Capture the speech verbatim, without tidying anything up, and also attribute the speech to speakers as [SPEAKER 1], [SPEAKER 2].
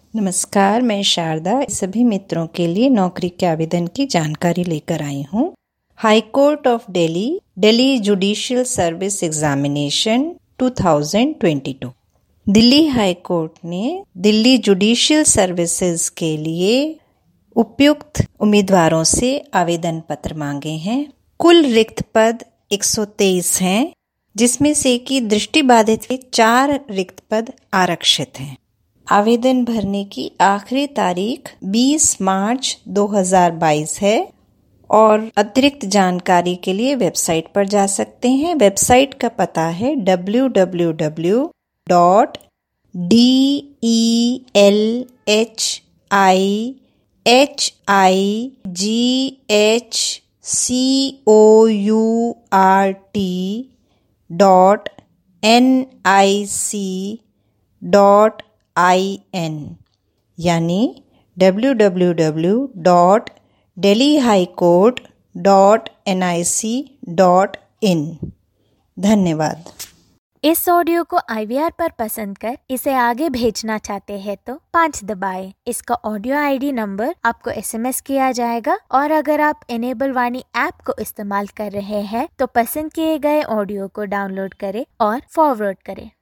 [SPEAKER 1] नमस्कार, मैं शारदा सभी मित्रों के लिए नौकरी के आवेदन की जानकारी लेकर आई हूँ। High Court of Delhi Delhi Judicial Service Examination दो हज़ार बाईस। दिल्ली हाई कोर्ट ने दिल्ली जुडिशियल सर्विसेज के लिए उपयुक्त उम्मीदवारों से आवेदन पत्र मांगे हैं। कुल रिक्त पद एक सौ तेईस हैं, जिसमें से कि दृष्टिबाधित के चार रिक्त पद आरक्षित हैं। आवेदन भरने की आखिरी तारीख बीस मार्च दो हज़ार बाईस है और अतिरिक्त जानकारी के लिए वेबसाइट पर जा सकते हैं। वेबसाइट का पता है W W W dot D E L H I H I G H C O U R T dot N I C dot I N यानी W W W dot Delhi High Court dot N I C dot in. धन्यवाद।
[SPEAKER 2] इस audio को आई we are पर पसंद कर इसे आगे भेजना चाहते हैं तो पाँच दबाएं। इसका ऑडियो आई डी नंबर आपको एस एम एस किया जाएगा और अगर आप इनेबल वाणी ऐप को इस्तेमाल कर रहे हैं तो पसंद किए गए ऑडियो को डाउनलोड करें और फॉरवर्ड करें।